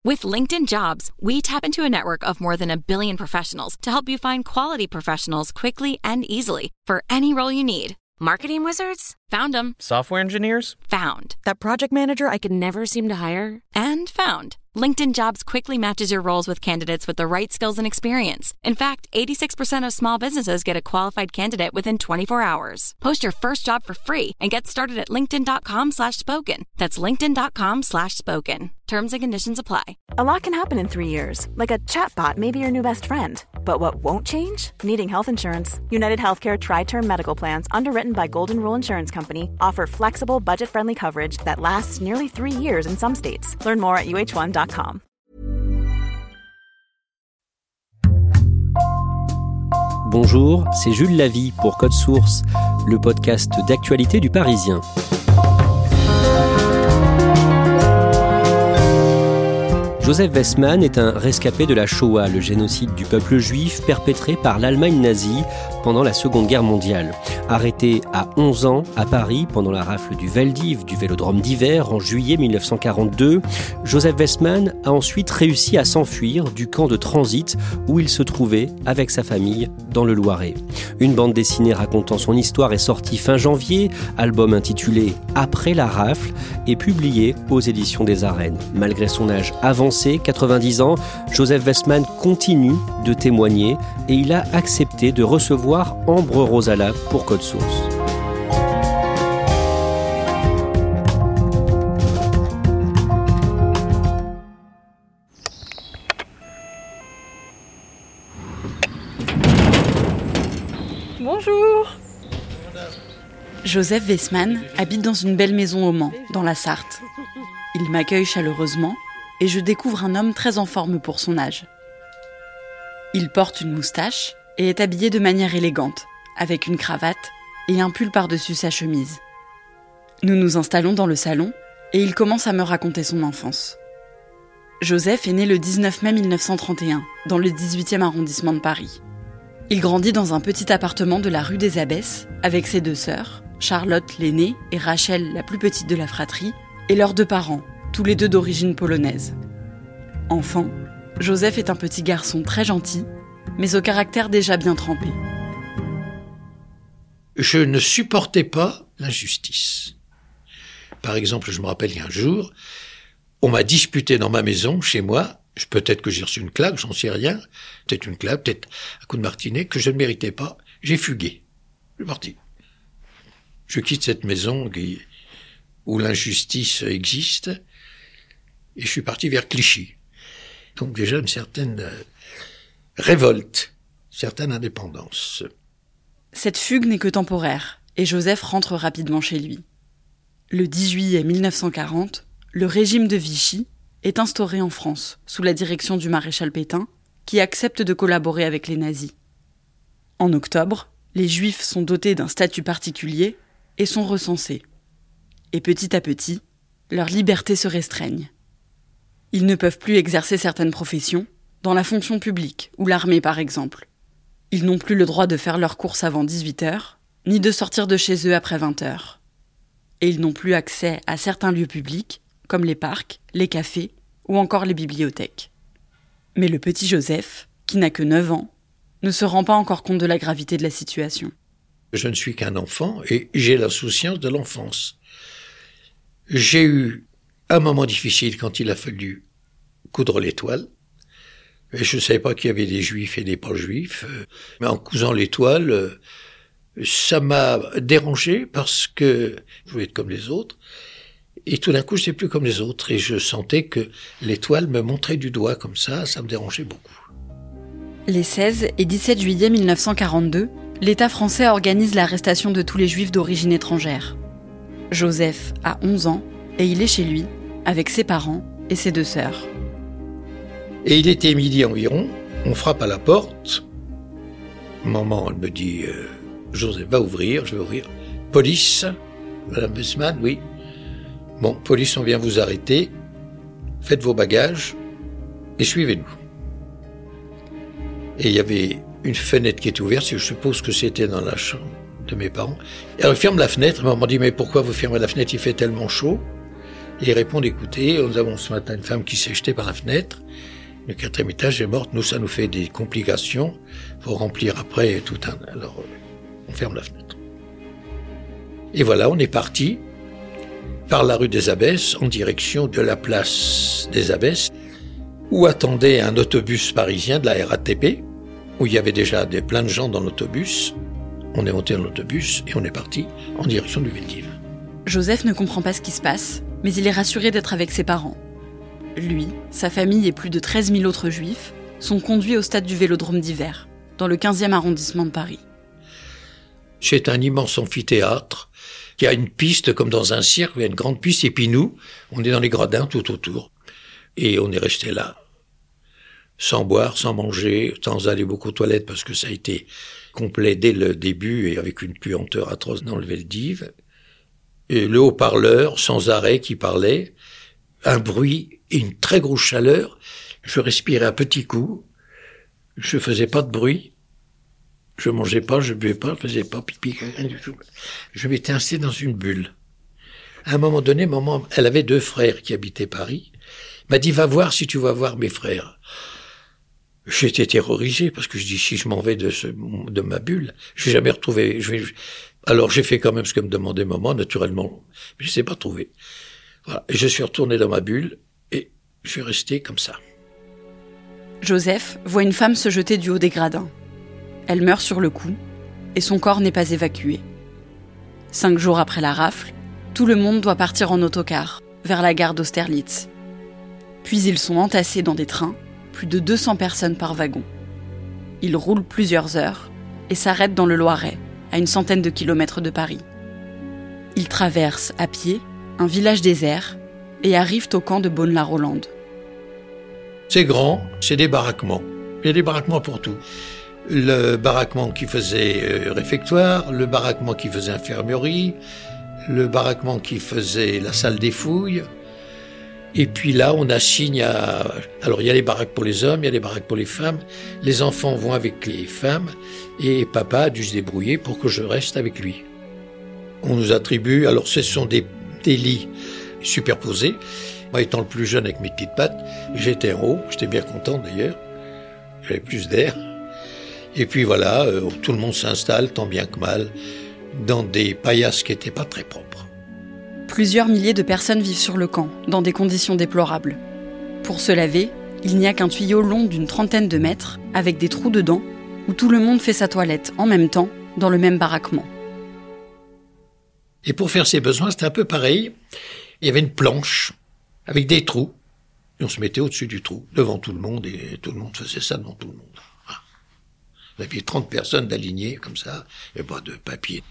With LinkedIn Jobs, we tap into a network of more than 1 billion professionals to help you find quality professionals quickly and easily for any role you need. Marketing wizards? Found them. Software engineers? Found. That project manager I could never seem to hire? And found. LinkedIn Jobs quickly matches your roles with candidates with the right skills and experience. In fact, 86% of small businesses get a qualified candidate within 24 hours. Post your first job for free and get started at linkedin.com/spoken. That's linkedin.com/spoken. Terms and conditions apply. A lot can happen in 3 years. Like a chatbot may be your new best friend. But what won't change? Needing health insurance. United Healthcare Tri-Term Medical Plans, underwritten by Golden Rule Insurance Company, offer flexible, budget-friendly coverage that lasts nearly 3 years in some states. Learn more at uh1.com. Bonjour, c'est Jules Lavie pour Code Source, le podcast d'actualité du Parisien. Joseph Westman est un rescapé de la Shoah, le génocide du peuple juif perpétré par l'Allemagne nazie pendant la Seconde Guerre mondiale. Arrêté à 11 ans à Paris pendant la rafle du Veldiv, du Vélodrome d'hiver, en juillet 1942, Joseph Westman a ensuite réussi à s'enfuir du camp de transit où il se trouvait avec sa famille dans le Loiret. Une bande dessinée racontant son histoire est sortie fin janvier, album intitulé « Après la rafle » et publié aux éditions des Arènes. Malgré son âge avancé, 90 ans, Joseph Westman continue de témoigner et il a accepté de recevoir Ambre Rosala pour Code Source. Bonjour. Joseph Westman habite dans une belle maison au Mans, dans la Sarthe. Il m'accueille chaleureusement et je découvre un homme très en forme pour son âge. Il porte une moustache et est habillé de manière élégante, avec une cravate et un pull par-dessus sa chemise. Nous nous installons dans le salon et il commence à me raconter son enfance. Joseph est né le 19 mai 1931, dans le 18e arrondissement de Paris. Il grandit dans un petit appartement de la rue des Abbesses avec ses 2 sœurs, Charlotte l'aînée et Rachel la plus petite de la fratrie, et leurs 2 parents, tous les 2 d'origine polonaise. Enfant, Joseph est un petit garçon très gentil, mais au caractère déjà bien trempé. Je ne supportais pas l'injustice. Par exemple, je me rappelle qu'un jour, on m'a disputé dans ma maison, chez moi, peut-être que j'ai reçu une claque, j'en sais rien, peut-être une claque, peut-être un coup de martinet, que je ne méritais pas, j'ai fugué. Je suis parti. Je quitte cette maison où l'injustice existe, et je suis parti vers Clichy. Donc déjà une certaine révolte, une certaine indépendance. Cette fugue n'est que temporaire, et Joseph rentre rapidement chez lui. Le 10 juillet 1940, le régime de Vichy est instauré en France, sous la direction du maréchal Pétain, qui accepte de collaborer avec les nazis. En octobre, les Juifs sont dotés d'un statut particulier et sont recensés. Et petit à petit, leurs libertés se restreignent. Ils ne peuvent plus exercer certaines professions, dans la fonction publique ou l'armée par exemple. Ils n'ont plus le droit de faire leurs courses avant 18h, ni de sortir de chez eux après 20h. Et ils n'ont plus accès à certains lieux publics, comme les parcs, les cafés ou encore les bibliothèques. Mais le petit Joseph, qui n'a que 9 ans, ne se rend pas encore compte de la gravité de la situation. Je ne suis qu'un enfant et j'ai l'insouciance de l'enfance. J'ai eu un moment difficile quand il a fallu coudre l'étoile. Et je ne savais pas qu'il y avait des juifs et des pas juifs. Mais en cousant l'étoile, ça m'a dérangé parce que je voulais être comme les autres. Et tout d'un coup, je n'étais plus comme les autres. Et je sentais que l'étoile me montrait du doigt comme ça me dérangeait beaucoup. Les 16 et 17 juillet 1942, l'État français organise l'arrestation de tous les juifs d'origine étrangère. Joseph a 11 ans et il est chez lui, avec ses parents et ses 2 sœurs. Et il était midi environ, on frappe à la porte. Maman, elle me dit « Joseph, va ouvrir, je vais ouvrir. » « Police, Madame Westman, oui. Bon, police, on vient vous arrêter. Faites vos bagages et suivez-nous. » Et il y avait une fenêtre qui était ouverte, je suppose que c'était dans la chambre de mes parents. Et elle ferme la fenêtre, maman dit « Mais pourquoi vous fermez la fenêtre, il fait tellement chaud ?» Et ils répondent, écoutez, nous avons ce matin une femme qui s'est jetée par la fenêtre. Le 4e étage est morte. Nous, ça nous fait des complications. Il faut remplir après tout un... Alors, on ferme la fenêtre. Et voilà, on est parti par la rue des Abbesses en direction de la place des Abbesses, où attendait un autobus parisien de la RATP, où il y avait déjà plein de gens dans l'autobus. On est monté dans l'autobus et on est parti en direction du Veldiv. Joseph ne comprend pas ce qui se passe, mais il est rassuré d'être avec ses parents. Lui, sa famille et plus de 13 000 autres juifs sont conduits au stade du Vélodrome d'hiver, dans le 15e arrondissement de Paris. C'est un immense amphithéâtre qui a une piste comme dans un cirque, il y a une grande piste, et puis nous, on est dans les gradins tout autour. Et on est resté là, sans boire, sans manger, sans aller beaucoup aux toilettes parce que ça a été complet dès le début et avec une puanteur atroce dans le Veldiv. Et le haut-parleur, sans arrêt, qui parlait, un bruit et une très grosse chaleur. Je respirais à petits coups, je faisais pas de bruit, je mangeais pas, je buvais pas, je faisais pas pipi, rien du tout. Je m'étais installé dans une bulle. À un moment donné, maman, elle avait 2 frères qui habitaient Paris, m'a dit, va voir si tu vas voir mes frères. J'étais terrorisé parce que je dis, si je m'en vais de ma bulle, je vais jamais retrouver, alors j'ai fait quand même ce que me demandait maman, naturellement, mais je ne sais pas trouver. Voilà. Et je suis retourné dans ma bulle et je suis resté comme ça. Joseph voit une femme se jeter du haut des gradins. Elle meurt sur le coup et son corps n'est pas évacué. 5 jours après la rafle, tout le monde doit partir en autocar vers la gare d'Austerlitz. Puis ils sont entassés dans des trains, plus de 200 personnes par wagon. Ils roulent plusieurs heures et s'arrêtent dans le Loiret, à une centaine de kilomètres de Paris. Ils traversent à pied un village désert et arrivent au camp de Bonne-la-Rolande. C'est grand, c'est des baraquements. Il y a des baraquements pour tout. Le baraquement qui faisait réfectoire, le baraquement qui faisait infirmerie, le baraquement qui faisait la salle des fouilles. Et puis là, on assigne à... Alors, il y a les baraques pour les hommes, il y a les baraques pour les femmes. Les enfants vont avec les femmes et papa a dû se débrouiller pour que je reste avec lui. On nous attribue... Alors, ce sont des lits superposés. Moi, étant le plus jeune avec mes petites pattes, j'étais en haut. J'étais bien content, d'ailleurs. J'avais plus d'air. Et puis voilà, tout le monde s'installe, tant bien que mal, dans des paillasses qui n'étaient pas très propres. Plusieurs milliers de personnes vivent sur le camp, dans des conditions déplorables. Pour se laver, il n'y a qu'un tuyau long d'une 30aine de mètres, avec des trous dedans, où tout le monde fait sa toilette en même temps, dans le même baraquement. Et pour faire ses besoins, c'était un peu pareil. Il y avait une planche, avec des trous, et on se mettait au-dessus du trou, devant tout le monde, et tout le monde faisait ça devant tout le monde. Il y avait 30 personnes d'alignées, comme ça, et pas de papier.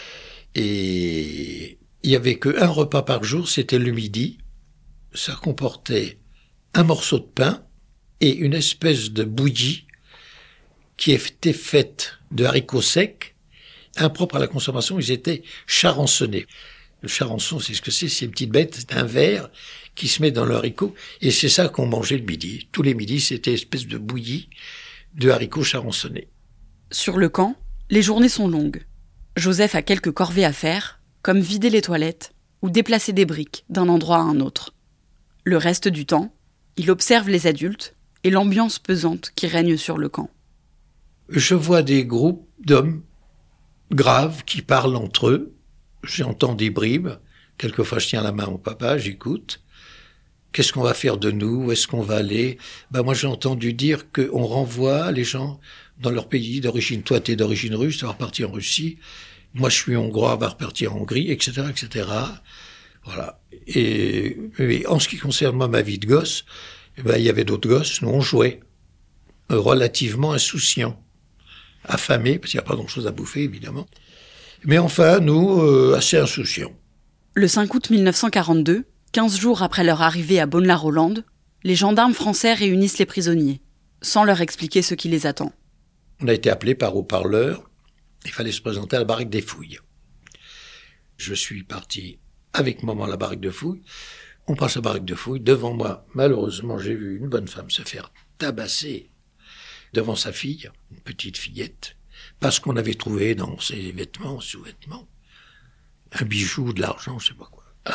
Et il y avait qu'un repas par jour, c'était le midi. Ça comportait un morceau de pain et une espèce de bouillie qui était faite de haricots secs, impropres à la consommation, ils étaient charançonnés. Le charançon, c'est ce que c'est une petite bête, c'est un verre qui se met dans le haricot, et c'est ça qu'on mangeait le midi. Tous les midis, c'était une espèce de bouillie de haricots charançonnés. Sur le camp, les journées sont longues. Joseph a quelques corvées à faire, comme vider les toilettes ou déplacer des briques d'un endroit à un autre. Le reste du temps, il observe les adultes et l'ambiance pesante qui règne sur le camp. Je vois des groupes d'hommes graves qui parlent entre eux. J'entends des bribes. Quelquefois, je tiens la main à mon papa, j'écoute. Qu'est-ce qu'on va faire de nous? Où est-ce qu'on va aller? Moi, j'ai entendu dire qu'on renvoie les gens dans leur pays d'origine. Toi, t'es d'origine russe, tu vas repartir en Russie. Moi, je suis hongrois, on va repartir en Hongrie, etc., etc. Voilà. Et en ce qui concerne moi, ma vie de gosse, il y avait d'autres gosses. Nous, on jouait. Relativement insouciants. Affamés, parce qu'il n'y a pas grand-chose à bouffer, évidemment. Mais enfin, nous, assez insouciants. Le 5 août 1942, 15 jours après leur arrivée à Bonne-la-Rolande, les gendarmes français réunissent les prisonniers, sans leur expliquer ce qui les attend. On a été appelés par haut-parleur. Il fallait se présenter à la baraque des fouilles. Je suis parti avec maman à la baraque de fouilles. On passe à la baraque de fouilles. Devant moi, malheureusement, j'ai vu une bonne femme se faire tabasser devant sa fille, une petite fillette, parce qu'on avait trouvé dans ses vêtements, sous-vêtements, un bijou, de l'argent, je sais pas quoi.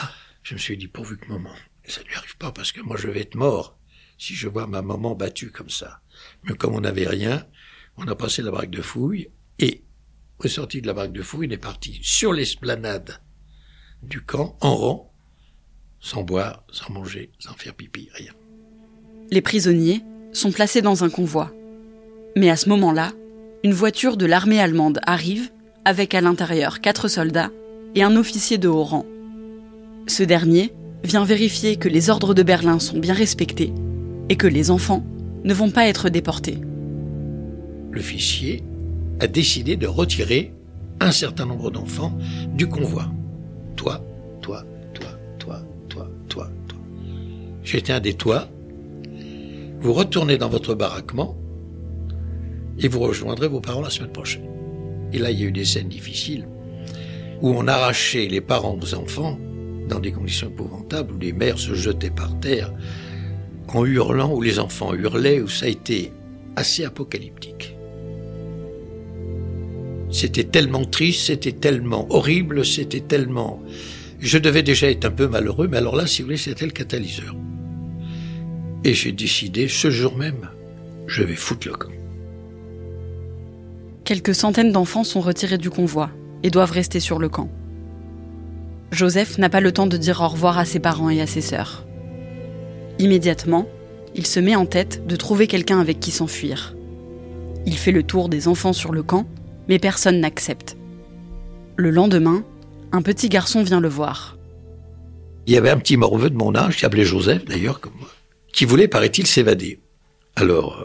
Je me suis dit, pourvu que maman, ça ne lui arrive pas, parce que moi je vais être mort si je vois ma maman battue comme ça. Mais comme on n'avait rien, on a passé la baraque de fouille, et on est sorti de la baraque de fouille, on est parti sur l'esplanade du camp, en rang, sans boire, sans manger, sans faire pipi, rien. Les prisonniers sont placés dans un convoi. Mais à ce moment-là, une voiture de l'armée allemande arrive, avec à l'intérieur 4 soldats et un officier de haut rang. Ce dernier vient vérifier que les ordres de Berlin sont bien respectés et que les enfants ne vont pas être déportés. L'officier a décidé de retirer un certain nombre d'enfants du convoi. Toi. J'étais un des toits. Vous retournez dans votre baraquement et vous rejoindrez vos parents la semaine prochaine. Et là, il y a eu des scènes difficiles où on arrachait les parents aux enfants dans des conditions épouvantables, où les mères se jetaient par terre en hurlant, où les enfants hurlaient, où ça a été assez apocalyptique. C'était tellement triste, c'était tellement horrible, c'était tellement... Je devais déjà être un peu malheureux, mais alors là, si vous voulez, c'était le catalyseur. Et j'ai décidé, ce jour même, je vais foutre le camp. Quelques centaines d'enfants sont retirés du convoi et doivent rester sur le camp. Joseph n'a pas le temps de dire au revoir à ses parents et à ses sœurs. Immédiatement, il se met en tête de trouver quelqu'un avec qui s'enfuir. Il fait le tour des enfants sur le camp, mais personne n'accepte. Le lendemain, un petit garçon vient le voir. Il y avait un petit morveux de mon âge, qui s'appelait Joseph d'ailleurs, comme moi, qui voulait, paraît-il, s'évader. Alors,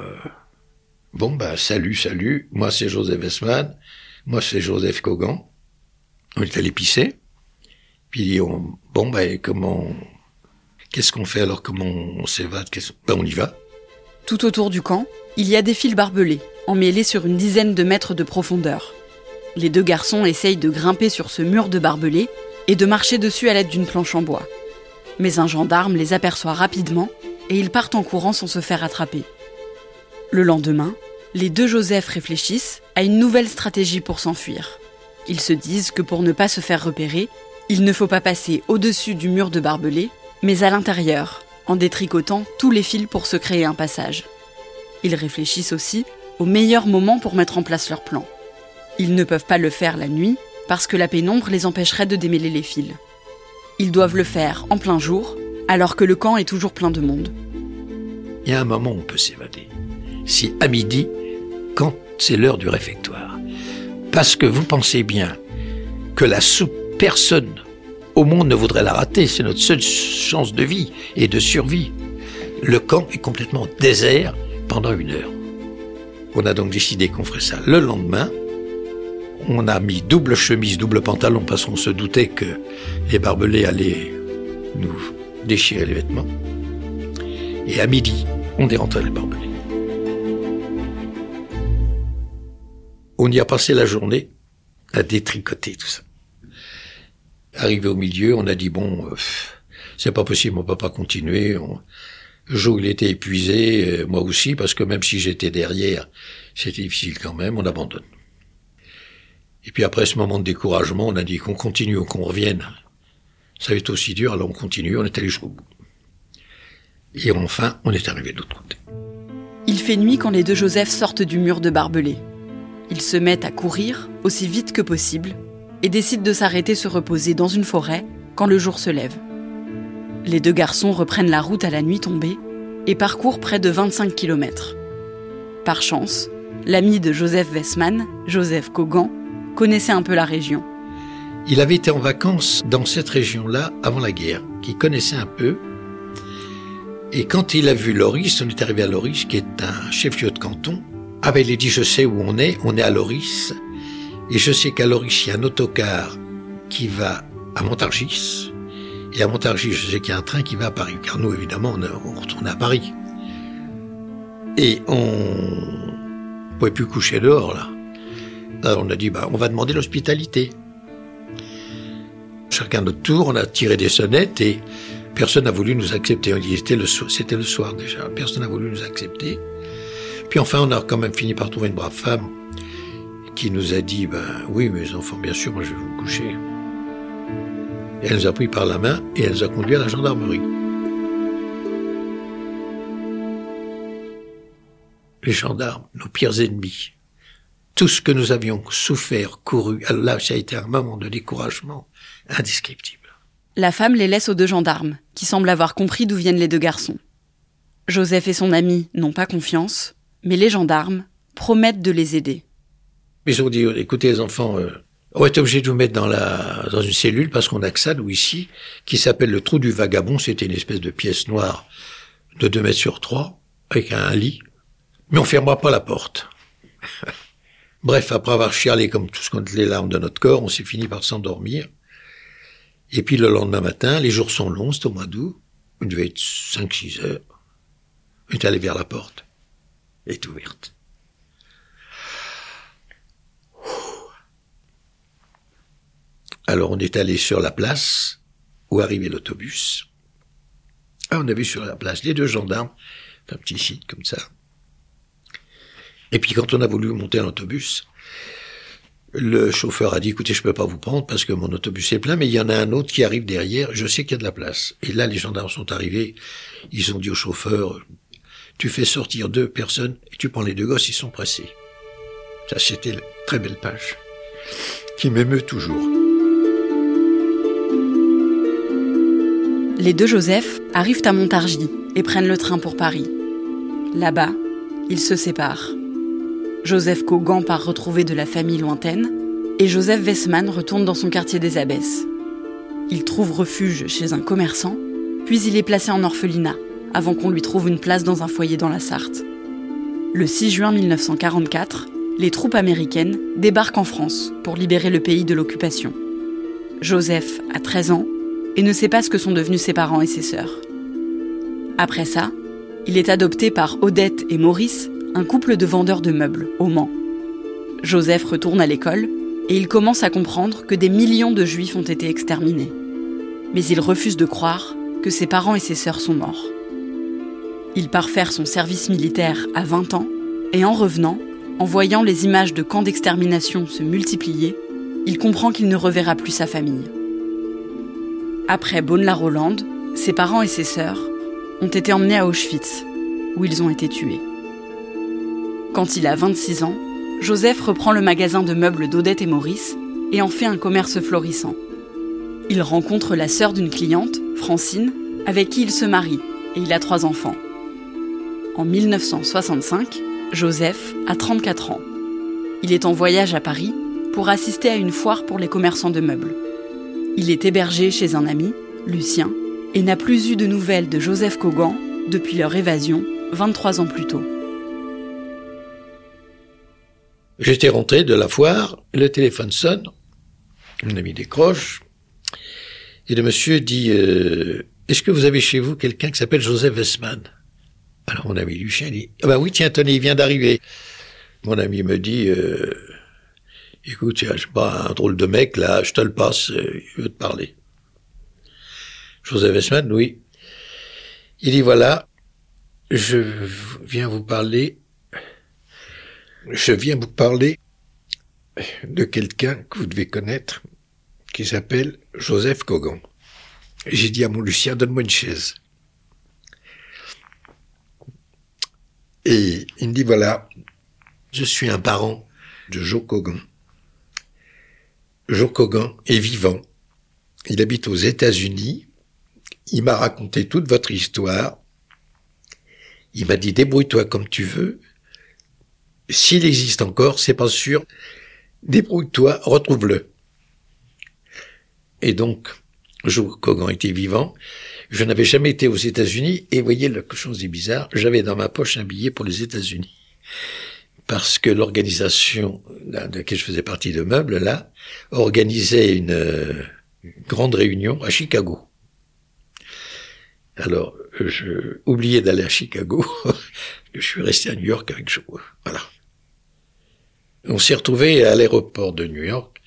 salut, moi c'est Joseph Wessmann, moi c'est Joseph Kogan. On est allé pisser. Puis il dit, qu'est-ce qu'on fait alors, comment on s'évade, on y va. Tout autour du camp, il y a des fils barbelés, emmêlés sur une dizaine de mètres de profondeur. Les 2 garçons essayent de grimper sur ce mur de barbelés et de marcher dessus à l'aide d'une planche en bois. Mais un gendarme les aperçoit rapidement et ils partent en courant sans se faire attraper. Le lendemain, les 2 Joseph réfléchissent à une nouvelle stratégie pour s'enfuir. Ils se disent que pour ne pas se faire repérer, il ne faut pas passer au-dessus du mur de barbelés, mais à l'intérieur, en détricotant tous les fils pour se créer un passage. Ils réfléchissent aussi au meilleur moment pour mettre en place leur plan. Ils ne peuvent pas le faire la nuit, parce que la pénombre les empêcherait de démêler les fils. Ils doivent le faire en plein jour, alors que le camp est toujours plein de monde. Il y a un moment où on peut s'évader. C'est à midi, quand c'est l'heure du réfectoire. Parce que vous pensez bien que la soupe, personne au monde ne voudrait la rater. C'est notre seule chance de vie et de survie. Le camp est complètement désert pendant 1 heure. On a donc décidé qu'on ferait ça le lendemain. On a mis double chemise, double pantalon, parce qu'on se doutait que les barbelés allaient nous déchirer les vêtements. Et à midi, on dérentrait les barbelés. On y a passé la journée à détricoter tout ça. Arrivé au milieu, on a dit, c'est pas possible, on peut pas continuer. Joe, il était épuisé, moi aussi, parce que même si j'étais derrière, c'était difficile quand même, on abandonne. Et puis après ce moment de découragement, on a dit qu'on continue ou qu'on revienne. Ça va être aussi dur, alors on continue, on est allé jusqu'au bout. Et enfin, on est arrivé de l'autre côté. Il fait nuit quand les 2 Joseph sortent du mur de barbelés. Ils se mettent à courir aussi vite que possible et décident de s'arrêter se reposer dans une forêt quand le jour se lève. Les 2 garçons reprennent la route à la nuit tombée et parcourent près de 25 km. Par chance, l'ami de Joseph Wessmann, Joseph Kogan, connaissait un peu la région. Il avait été en vacances dans cette région-là avant la guerre, qu'il connaissait un peu. Et quand il a vu Loris, on est arrivé à Loris, qui est un chef-lieu de canton. Il a dit, je sais où on est à Loris. Et je sais qu'à Loris, il y a un autocar qui va à Montargis. Et à Montargis, je sais qu'il y a un train qui va à Paris. Car nous, évidemment, on retournait à Paris. Et on ne pouvait plus coucher dehors, là. Alors on a dit, on va demander l'hospitalité. Chacun notre tour, on a tiré des sonnettes et personne n'a voulu nous accepter. On dit, c'était le soir déjà, personne n'a voulu nous accepter. Puis enfin, on a quand même fini par trouver une brave femme qui nous a dit, oui, mes enfants, bien sûr, moi je vais vous coucher. Elle nous a pris par la main et elle nous a conduits à la gendarmerie. Les gendarmes, nos pires ennemis. Tout ce que nous avions souffert, couru, alors là, ça a été un moment de découragement indescriptible. La femme les laisse aux 2 gendarmes, qui semblent avoir compris d'où viennent les 2 garçons. Joseph et son ami n'ont pas confiance, mais les gendarmes promettent de les aider. Ils ont dit, écoutez les enfants, on va être obligé de vous mettre dans une cellule parce qu'on a que ça, nous, ici, qui s'appelle le trou du vagabond. C'était une espèce de pièce noire de 2 mètres sur 3, avec un lit. Mais on fermera pas la porte. Bref, après avoir chialé comme tous contre les larmes de notre corps, on s'est fini par s'endormir. Et puis le lendemain matin, les jours sont longs, c'est au mois d'août, il devait être 5-6 heures. On est allé vers la porte. Elle est ouverte. Alors on est allé sur la place où arrivait l'autobus. On a vu sur la place les 2 gendarmes, un petit site comme ça. Et puis quand on a voulu monter à l'autobus, le chauffeur a dit, écoutez, je peux pas vous prendre parce que mon autobus est plein, mais il y en a un autre qui arrive derrière, je sais qu'il y a de la place. Et là, les gendarmes sont arrivés, ils ont dit au chauffeur, tu fais sortir 2 personnes et tu prends les 2 gosses, ils sont pressés. Ça, c'était une très belle page qui m'émeut toujours. Les 2 Joseph arrivent à Montargis et prennent le train pour Paris. Là-bas, ils se séparent. Joseph Cogan part retrouver de la famille lointaine et Joseph Wessman retourne dans son quartier des Abbesses. Il trouve refuge chez un commerçant, puis il est placé en orphelinat avant qu'on lui trouve une place dans un foyer dans la Sarthe. Le 6 juin 1944, les troupes américaines débarquent en France pour libérer le pays de l'occupation. Joseph a 13 ans et ne sait pas ce que sont devenus ses parents et ses sœurs. Après ça, il est adopté par Odette et Maurice, un couple de vendeurs de meubles au Mans. Joseph retourne à l'école et il commence à comprendre que des millions de Juifs ont été exterminés. Mais il refuse de croire que ses parents et ses sœurs sont morts. Il part faire son service militaire à 20 ans et en revenant, en voyant les images de camps d'extermination se multiplier, il comprend qu'il ne reverra plus sa famille. Après Bonne-la-Rolande, ses parents et ses sœurs ont été emmenés à Auschwitz, où ils ont été tués. Quand il a 26 ans, Joseph reprend le magasin de meubles d'Odette et Maurice et en fait un commerce florissant. Il rencontre la sœur d'une cliente, Francine, avec qui il se marie et il a 3 enfants. En 1965, Joseph a 34 ans. Il est en voyage à Paris pour assister à une foire pour les commerçants de meubles. Il est hébergé chez un ami, Lucien, et n'a plus eu de nouvelles de Joseph Cogan depuis leur évasion 23 ans plus tôt. J'étais rentré de la foire, le téléphone sonne, mon ami décroche, et le monsieur dit « Est-ce que vous avez chez vous quelqu'un qui s'appelle Joseph Wessman ?» Alors mon ami Lucien dit « Ah ben oui, tiens, tenez, il vient d'arriver. » Mon ami me dit « Écoute, je sais pas, un drôle de mec, là, je te le passe, il veut te parler. » Joseph Wessman, oui. Il dit « Voilà, je viens vous parler de quelqu'un que vous devez connaître, qui s'appelle Joseph Cogan. » J'ai dit à mon Lucien, donne-moi une chaise. Et il me dit, voilà, je suis un parent de Joe Cogan. Joe Cogan est vivant. Il habite aux États-Unis. Il m'a raconté toute votre histoire. Il m'a dit, débrouille-toi comme tu veux. S'il existe encore, c'est pas sûr. Débrouille-toi, retrouve-le. Et donc, Joe Cogan était vivant. Je n'avais jamais été aux États-Unis et voyez, la chose est bizarre, j'avais dans ma poche un billet pour les États-Unis. Parce que l'organisation de laquelle je faisais partie de Meubles, là, organisait une grande réunion à Chicago. Alors, je oubliais d'aller à Chicago. Je suis resté à New York avec Joe. Voilà. On s'est retrouvés à l'aéroport de New York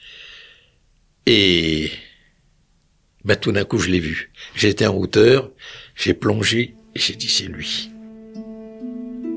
et tout d'un coup, je l'ai vu. J'étais en hauteur, j'ai plongé et j'ai dit, c'est lui.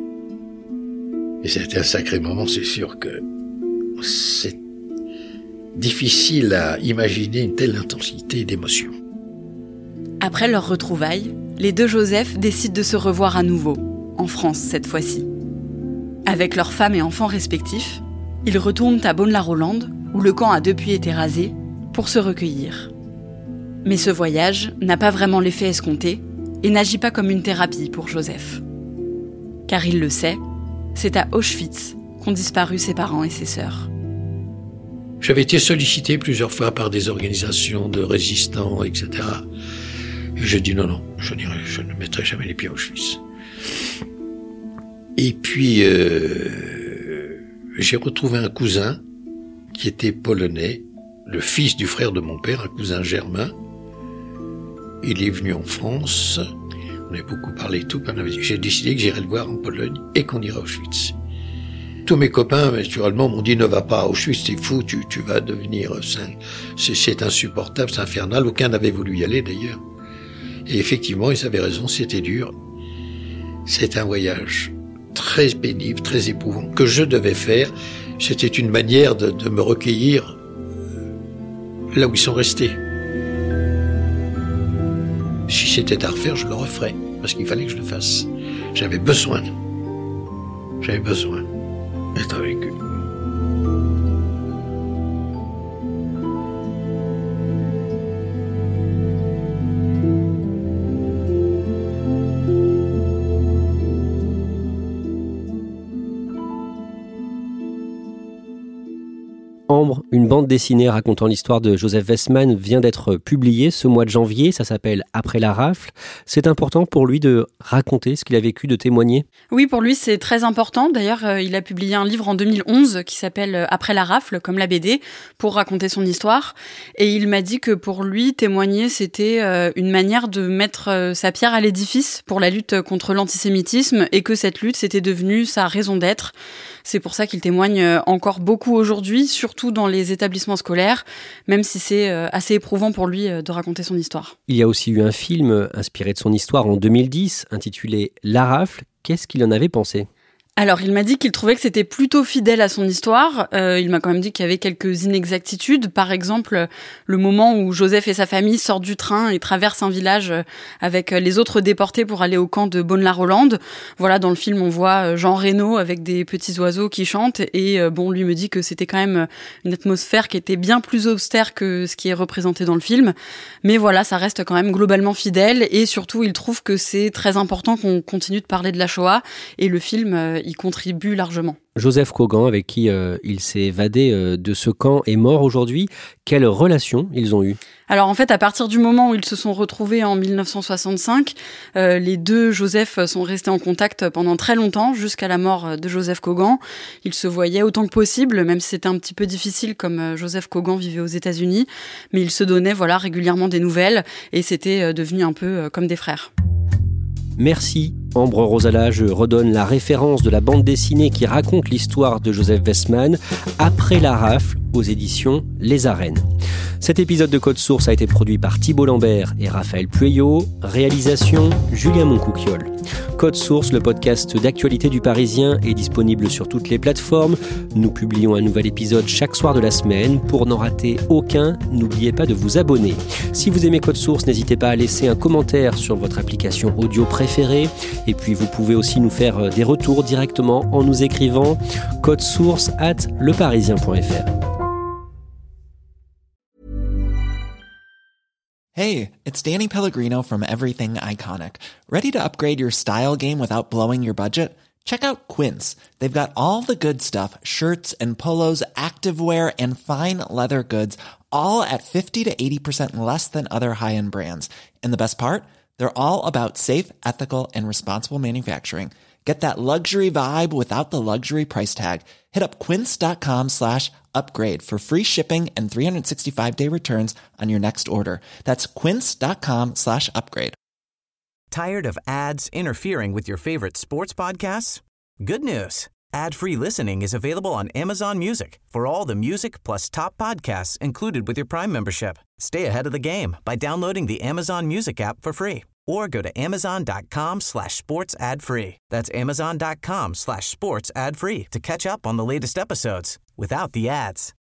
Et c'était un sacré moment, c'est sûr que difficile à imaginer une telle intensité d'émotion. Après leur retrouvaille, les deux Joseph décident de se revoir à nouveau, en France cette fois-ci. Avec leurs femmes et enfants respectifs, ils retournent à Bonne-la-Rolande, où le camp a depuis été rasé, pour se recueillir. Mais ce voyage n'a pas vraiment l'effet escompté et n'agit pas comme une thérapie pour Joseph. Car il le sait, c'est à Auschwitz qu'ont disparu ses parents et ses sœurs. J'avais été sollicité plusieurs fois par des organisations de résistants, etc. Et j'ai dit non, je ne mettrai jamais les pieds à Auschwitz. Et puis, j'ai retrouvé un cousin qui était polonais, le fils du frère de mon père, un cousin germain. Il est venu en France, on avait beaucoup parlé et tout, j'ai décidé que j'irais le voir en Pologne et qu'on irait à Auschwitz. Tous mes copains, naturellement, m'ont dit « Ne va pas à Auschwitz, t'es fou, tu vas devenir... C'est insupportable, c'est infernal. » Aucun n'avait voulu y aller, d'ailleurs. Et effectivement, ils avaient raison, c'était dur. C'est un voyage très pénible, très éprouvant, que je devais faire. C'était une manière de me recueillir là où ils sont restés. Si c'était à refaire, je le referais, parce qu'il fallait que je le fasse. J'avais besoin d'être avec eux. Ambre, une bande dessinée racontant l'histoire de Joseph Westman vient d'être publiée ce mois de janvier. Ça s'appelle « Après la rafle ». C'est important pour lui de raconter ce qu'il a vécu, de témoigner ? Oui, pour lui, c'est très important. D'ailleurs, il a publié un livre en 2011 qui s'appelle « Après la rafle », comme la BD, pour raconter son histoire. Et il m'a dit que pour lui, témoigner, c'était une manière de mettre sa pierre à l'édifice pour la lutte contre l'antisémitisme et que cette lutte, c'était devenu sa raison d'être. C'est pour ça qu'il témoigne encore beaucoup aujourd'hui, surtout dans les établissements scolaires, même si c'est assez éprouvant pour lui de raconter son histoire. Il y a aussi eu un film inspiré de son histoire en 2010, intitulé « La rafle ». Qu'est-ce qu'il en avait pensé ? Alors, il m'a dit qu'il trouvait que c'était plutôt fidèle à son histoire. Il m'a quand même dit qu'il y avait quelques inexactitudes. Par exemple, le moment où Joseph et sa famille sortent du train et traversent un village avec les autres déportés pour aller au camp de Bonne-la-Rolande. Voilà, dans le film, on voit Jean Reno avec des petits oiseaux qui chantent. Et lui me dit que c'était quand même une atmosphère qui était bien plus austère que ce qui est représenté dans le film. Mais voilà, ça reste quand même globalement fidèle. Et surtout, il trouve que c'est très important qu'on continue de parler de la Shoah. Et le film y contribue largement. Joseph Kogan, avec qui il s'est évadé de ce camp, est mort aujourd'hui. Quelle relation ils ont eue ? Alors en fait, à partir du moment où ils se sont retrouvés en 1965, les deux Joseph sont restés en contact pendant très longtemps, jusqu'à la mort de Joseph Kogan. Ils se voyaient autant que possible, même si c'était un petit peu difficile, comme Joseph Kogan vivait aux États-Unis. Mais ils se donnaient régulièrement des nouvelles, et c'était devenu un peu comme des frères. Merci Ambre Rosala, je redonne la référence de la bande dessinée qui raconte l'histoire de Joseph Westman, Après la rafle, aux éditions Les Arènes. Cet épisode de Code Source a été produit par Thibault Lambert et Raphaël Pueyo, réalisation Julien Moncouquiol. Code Source, le podcast d'actualité du Parisien, est disponible sur toutes les plateformes. Nous publions un nouvel épisode chaque soir de la semaine. Pour n'en rater aucun, n'oubliez pas de vous abonner. Si vous aimez Code Source, n'hésitez pas à laisser un commentaire sur votre application audio préférée. Et puis vous pouvez aussi nous faire des retours directement en nous écrivant codesource@leparisien.fr. Hey, it's Danny Pellegrino from Everything Iconic. Ready to upgrade your style game without blowing your budget? Check out Quince. They've got all the good stuff, shirts and polos, activewear, and fine leather goods, all at 50 to 80% less than other high-end brands. And the best part? They're all about safe, ethical, and responsible manufacturing. Get that luxury vibe without the luxury price tag. Hit up quince.com/upgrade for free shipping and 365-day returns on your next order. That's quince.com/upgrade. Tired of ads interfering with your favorite sports podcasts? Good news. Ad-free listening is available on Amazon Music for all the music plus top podcasts included with your Prime membership. Stay ahead of the game by downloading the Amazon Music app for free or go to amazon.com/sports ad-free. That's amazon.com/sports ad-free to catch up on the latest episodes without the ads.